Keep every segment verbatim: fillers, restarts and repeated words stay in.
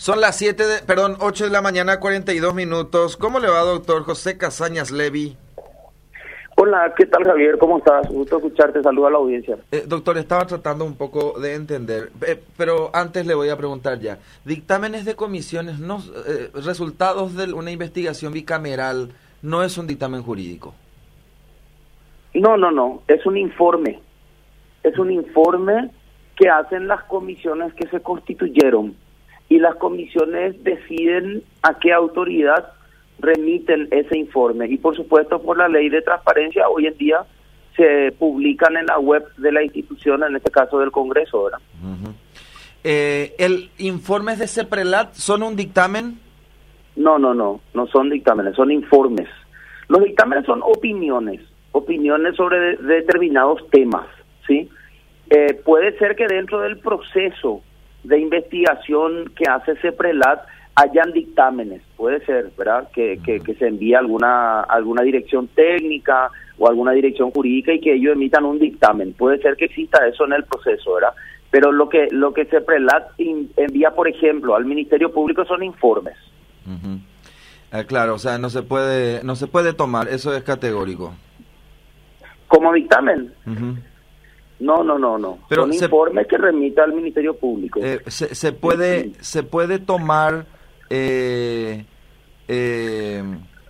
Son las siete de, perdón, ocho de la mañana, cuarenta y dos minutos. ¿Cómo le va, doctor José Casañas Levy? Hola, ¿qué tal, Javier? ¿Cómo estás? Gusto escucharte, saludo a la audiencia. Eh, doctor, estaba tratando un poco de entender, eh, pero antes le voy a preguntar ya. Dictámenes de comisiones, no, eh, resultados de una investigación bicameral, no es un dictamen jurídico. No, no, no, es un informe. Es un informe que hacen las comisiones que se constituyeron. Y las comisiones deciden a qué autoridad remiten ese informe. Y por supuesto, por la ley de transparencia, hoy en día se publican en la web de la institución, en este caso del Congreso, ¿verdad? Uh-huh. Eh, ¿El informes de CEPRELAT son un dictamen? No, no, no, no son dictámenes, son informes. Los dictámenes son opiniones, opiniones sobre de, de determinados temas, ¿sí? Eh, puede ser que dentro del proceso de investigación que hace CEPRELAT hayan dictámenes, puede ser, ¿verdad? Que, que, que se envíe alguna alguna dirección técnica o alguna dirección jurídica y que ellos emitan un dictamen. Puede ser que exista eso en el proceso, ¿verdad? Pero lo que lo que CEPRELAT envía, por ejemplo, al Ministerio Público son informes. Uh-huh. Eh, claro, o sea, no se puede no se puede tomar, eso es categórico. ¿Como dictamen? Uh-huh. No, no, no, no. Pero son se, informes que remita al Ministerio Público. Eh, se, se puede se puede tomar eh, eh,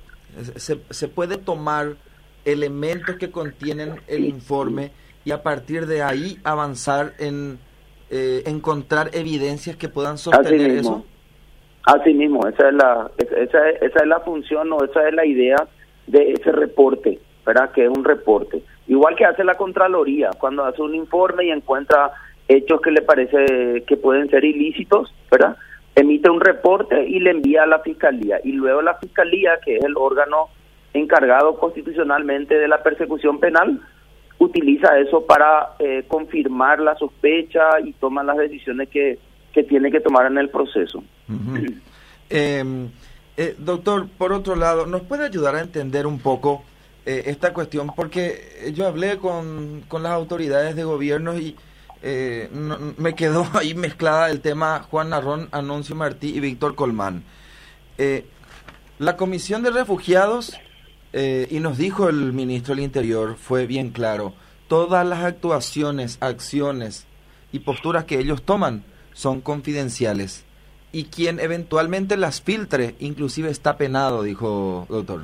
se, se puede tomar elementos que contienen el informe y a partir de ahí avanzar en eh, encontrar evidencias que puedan sostener Así eso. Así mismo, esa es la esa, esa es la función o esa es la idea de ese reporte, ¿verdad? Que es un reporte. Igual que hace la Contraloría, cuando hace un informe y encuentra hechos que le parece que pueden ser ilícitos, ¿verdad? Emite un reporte y le envía a la Fiscalía. Y luego la Fiscalía, que es el órgano encargado constitucionalmente de la persecución penal, utiliza eso para eh, confirmar la sospecha y toma las decisiones que, que tiene que tomar en el proceso. Uh-huh. eh, eh, doctor, por otro lado, ¿nos puede ayudar a entender un poco eh, esta cuestión? Porque yo hablé con, con las autoridades de gobierno y eh, no, me quedó ahí mezclada el tema Juan Narrón, Anuncio Martí y Víctor Colmán. Eh, la Comisión de Refugiados, eh, y nos dijo el ministro del Interior, fue bien claro, todas las actuaciones, acciones y posturas que ellos toman son confidenciales. Y quien eventualmente las filtre, inclusive está penado, dijo doctor.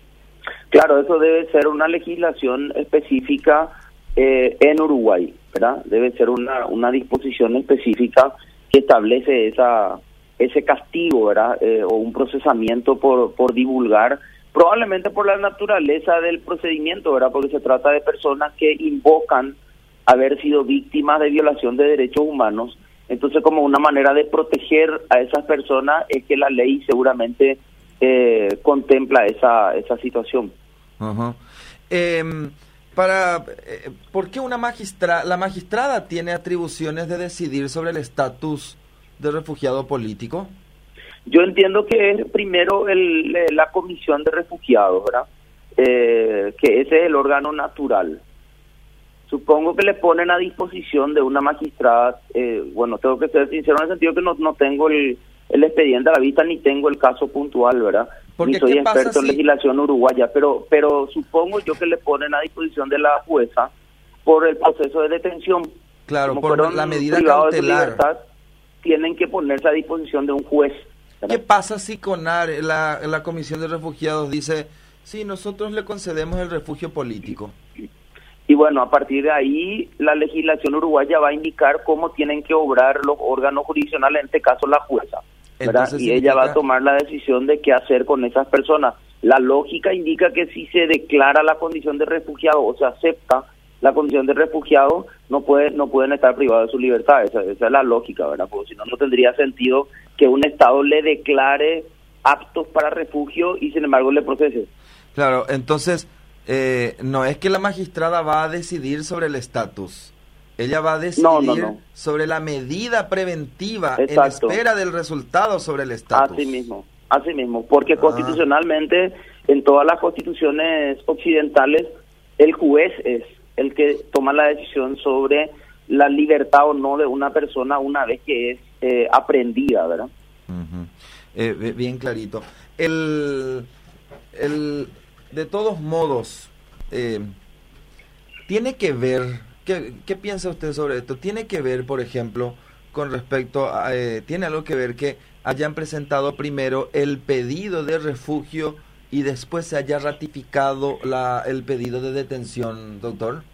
Claro, eso debe ser una legislación específica eh, en Uruguay, ¿verdad? Debe ser una una disposición específica que establece esa ese castigo, ¿verdad? Eh, o un procesamiento por por divulgar, probablemente por la naturaleza del procedimiento, ¿verdad? Porque se trata de personas que invocan haber sido víctimas de violación de derechos humanos. Entonces, como una manera de proteger a esas personas es que la ley seguramente eh, contempla esa esa situación. Uh-huh. Eh, para, eh, ¿por qué una magistrada, la magistrada tiene atribuciones de decidir sobre el estatus de refugiado político? Yo entiendo que es primero el, la Comisión de Refugiados, ¿verdad? Eh, que ese es el órgano natural. Supongo que le ponen a disposición de una magistrada, eh, bueno, tengo que ser sincero en el sentido que no, no tengo el, el expediente a la vista ni tengo el caso puntual, ¿verdad? Ni soy experto en si... legislación uruguaya, pero pero supongo yo que le ponen a disposición de la jueza por el proceso de detención. Claro, por la medida cautelar. Libertad, tienen que ponerse a disposición de un juez, ¿verdad? ¿Qué pasa si CONAR, la, la Comisión de Refugiados, dice, sí, nosotros le concedemos el refugio político? Y bueno, a partir de ahí, la legislación uruguaya va a indicar cómo tienen que obrar los órganos jurisdiccionales, en este caso la jueza, ¿verdad? Y significa... ella va a tomar la decisión de qué hacer con esas personas. La lógica indica que si se declara la condición de refugiado o se acepta la condición de refugiado, no puede, no pueden estar privados de su libertad. Esa, esa es la lógica, ¿verdad? Porque si no, no tendría sentido que un Estado le declare aptos para refugio y sin embargo le procese. Claro, entonces... Eh, no es que la magistrada va a decidir sobre el estatus, ella va a decidir no, no, no. sobre la medida preventiva. Exacto. En espera del resultado sobre el estatus. Así mismo, así mismo, porque ah. constitucionalmente en todas las constituciones occidentales el juez es el que toma la decisión sobre la libertad o no de una persona una vez que es eh, aprehendida, ¿verdad? Uh-huh. Eh, bien clarito. El, el, de todos modos, eh, tiene que ver, ¿qué, ¿qué piensa usted sobre esto? Tiene que ver, por ejemplo, con respecto a, eh, tiene algo que ver que hayan presentado primero el pedido de refugio y después se haya ratificado la, el pedido de detención, doctor.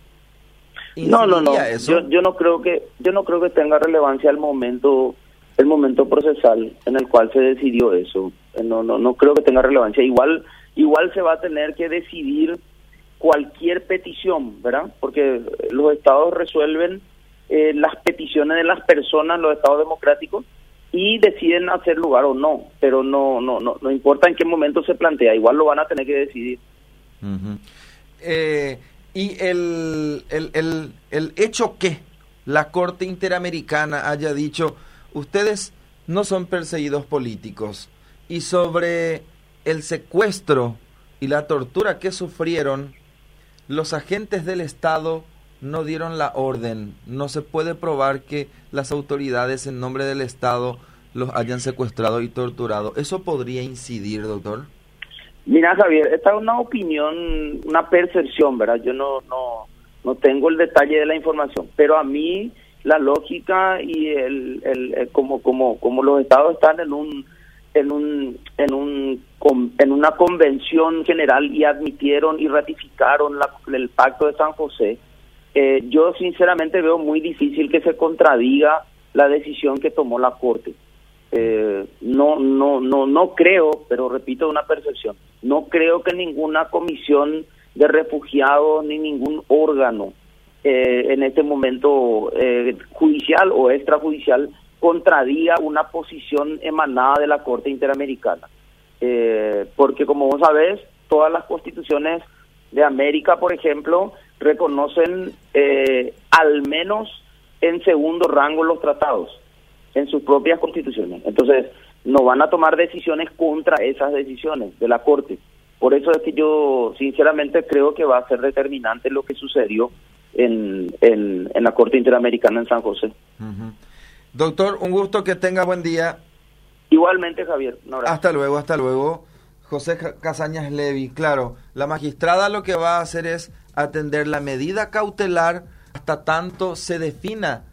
No, no, no. Eso? Yo, yo no creo que, yo no creo que tenga relevancia el momento, el momento procesal en el cual se decidió eso. No, no, no creo que tenga relevancia. Igual, igual se va a tener que decidir cualquier petición, ¿verdad? Porque los estados resuelven eh, las peticiones de las personas, los estados democráticos, y deciden hacer lugar o no, pero no no no no importa en qué momento se plantea, igual lo van a tener que decidir. Uh-huh. eh, y el, el, el, el hecho que la Corte Interamericana haya dicho, ustedes no son perseguidos políticos, y sobre el secuestro y la tortura que sufrieron, los agentes del Estado no dieron la orden. No se puede probar que las autoridades en nombre del Estado los hayan secuestrado y torturado. ¿Eso podría incidir, doctor? Mira, Javier, esta es una opinión, una percepción, ¿verdad? Yo no no no tengo el detalle de la información, pero a mí la lógica y el, el, el como como como los estados están en un en un en un en una convención general y admitieron y ratificaron la, el Pacto de San José. Eh, yo sinceramente veo muy difícil que se contradiga la decisión que tomó la Corte. Eh, no, no, no, no creo, pero repito, una percepción. No creo que ninguna comisión de refugiados ni ningún órgano eh, en este momento eh, judicial o extrajudicial contradiga una posición emanada de la Corte Interamericana. Eh, porque como vos sabés, todas las constituciones de América, por ejemplo, reconocen eh, al menos en segundo rango los tratados en sus propias constituciones. Entonces, no van a tomar decisiones contra esas decisiones de la Corte. Por eso es que yo sinceramente creo que va a ser determinante lo que sucedió en, en, en la Corte Interamericana en San José. Uh-huh. Doctor, un gusto, que tenga buen día. Igualmente, Javier. Un abrazo. Hasta luego, hasta luego. José Casañas Levy, claro, la magistrada lo que va a hacer es atender la medida cautelar hasta tanto se defina